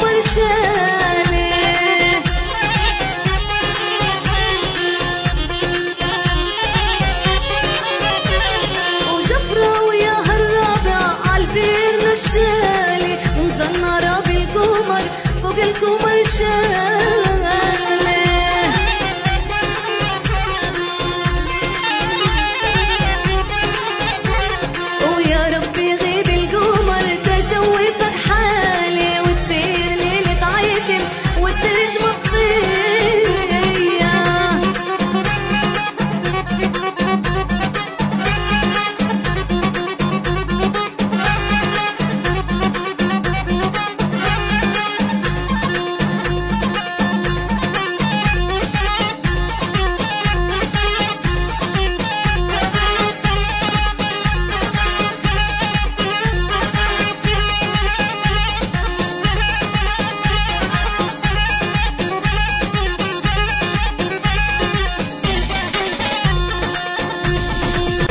بالقمر شالي. وجفرة وياها الرابع عالبير رشالي، ومزنرة بالقمر فوق القمر شالي. شوفك حالي وتصير ليلة عيتم والسرج مطلوب